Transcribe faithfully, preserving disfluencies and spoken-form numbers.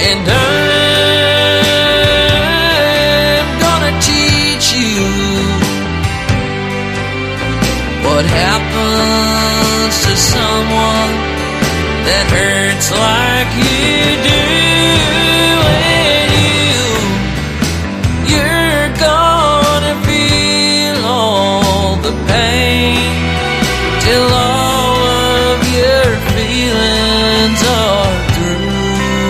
And I'm gonna teach you what happens to someone that hurts like you do. And you, you're gonna feel all the pain till all of your feelings are